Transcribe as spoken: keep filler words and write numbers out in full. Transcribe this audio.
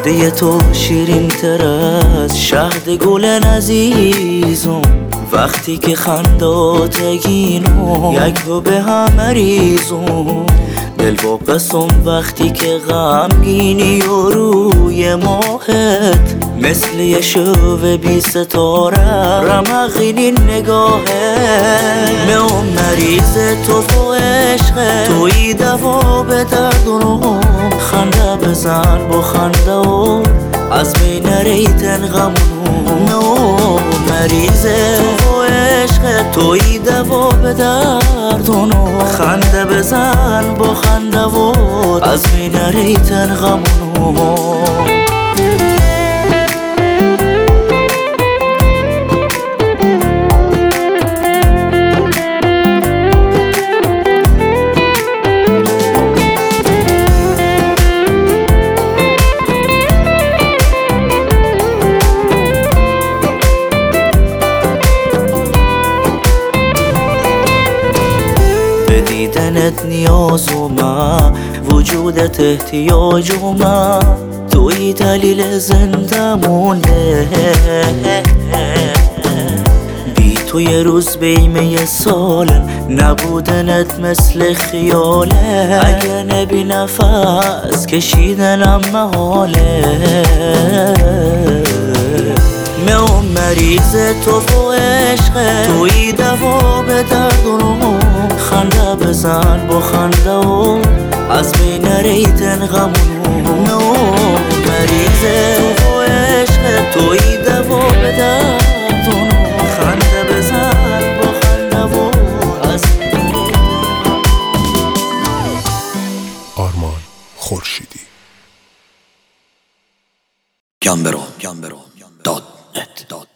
لبه تو شیرین تر از شهد گل عزیزم، وقتی که خنداتگینو یک تو به هم مریزم. دل واپسم وقتی که غمگینی و روی ماهت مثل یه شو بی ستاره رمقینی نگاهت. من مریض تو و عشق توی دوا به دردونو، خنده بزن با خنده و از بین ریتن غمونو. مریض تو و عشق توی دوا به دردونو، خنده بزن با خنده و از بین ریتن غمونو. به دیدنت نیازم، وجودت احتیاجم، توی دلیل زنده مونه. بی تو یه روز بیمه سالم، نبودنت مثل خیاله. اگه نبی نفس کشیدنم محاله. من مریض تو و عشق توی دوا به دردونو، خنده بزن با خنده و از بین ریتن غمونو. مریض تو و عشق توی دوا به دردونو، خنده بزن با خنده و از بین ریتن غمونو. آرمان خورشیدی. گمبرون داد نت